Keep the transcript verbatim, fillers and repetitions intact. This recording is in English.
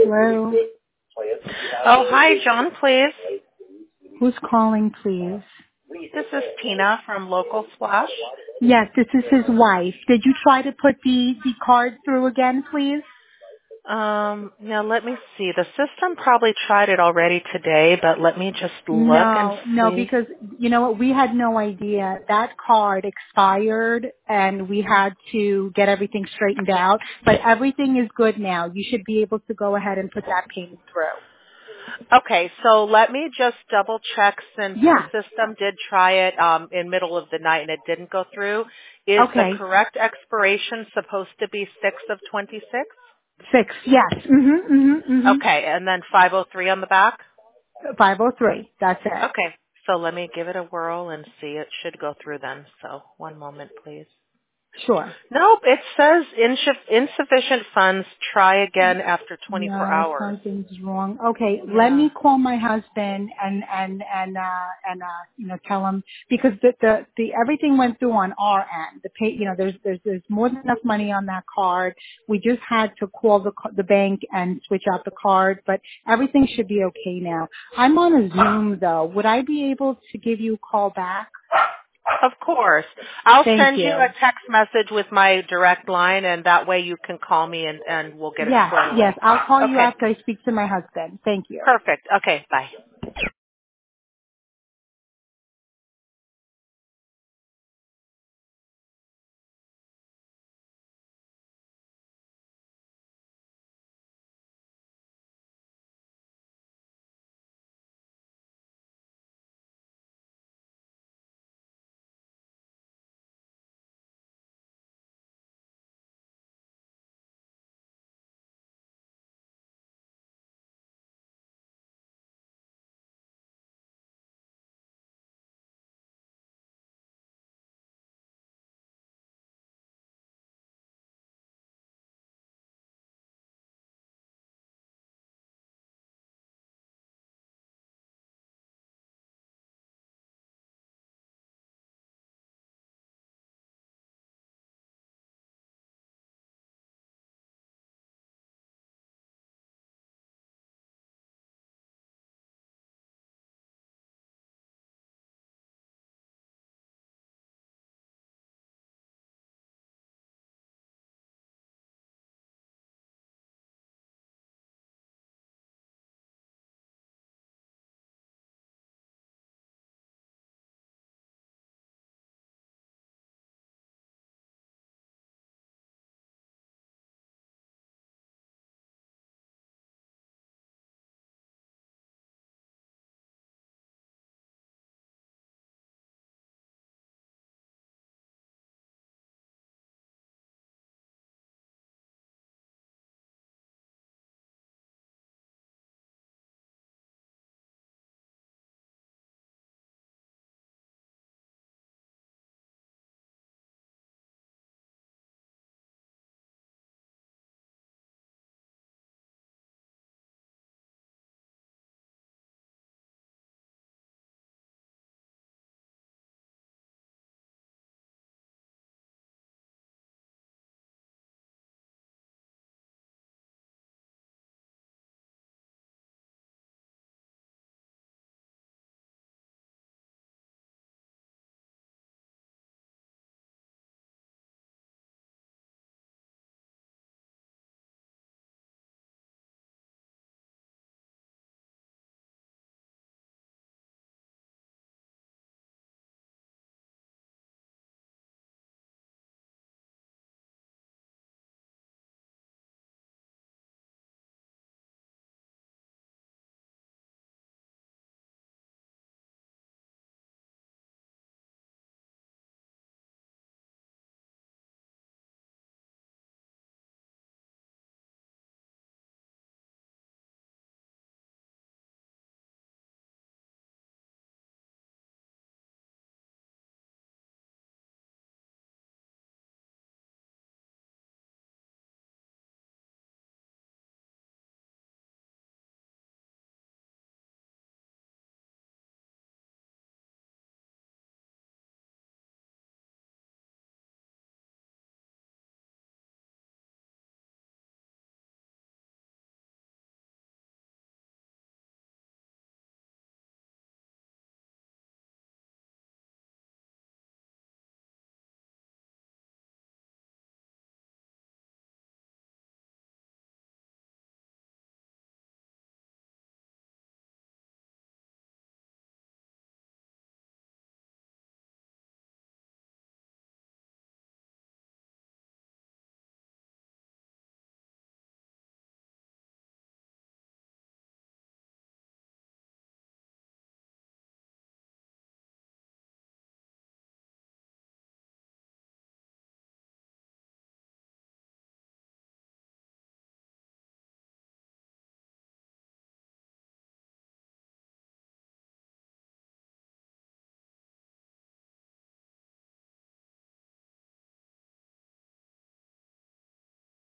Hello. Oh, hi, John, please. Who's calling, please? This is Tina from Local Splash. Yes, this is his wife. Did you try to put the, the card through again, please? Um, now let me see. The system probably tried it already today, but let me just look and No, no, see. because you know what? We had no idea. That card expired and we had to get everything straightened out, but everything is good now. You should be able to go ahead and put that payment through. Okay, so let me just double check since the Yeah. system did try it um, in middle of the night and it didn't go through. Is the Okay. correct expiration supposed to be six of twenty-six? Six. Yes. Mhm. Mhm. Mhm. Okay, and then five oh three on the back? five oh three. That's it. Okay, so let me give it a whirl and see. It should go through then. So one moment, please. Sure. Nope, it says insu- insufficient funds. Try again after twenty-four No, hours. something's wrong. Okay, let Yeah. me call my husband and and and uh and uh you know tell him because the the, the everything went through on our end. The pay, you know, there's there's there's more than enough money on that card. We just had to call the ca- the bank and switch out the card, but everything should be okay now. I'm on a Zoom though. Would I be able to give you a call back? Of course. I'll Thank send you a you. text message with my direct line, and that way you can call me and, and we'll get it Yes, squared yes. away. I'll call you Okay. after I speak to my husband. Thank you. Perfect. Okay. Bye.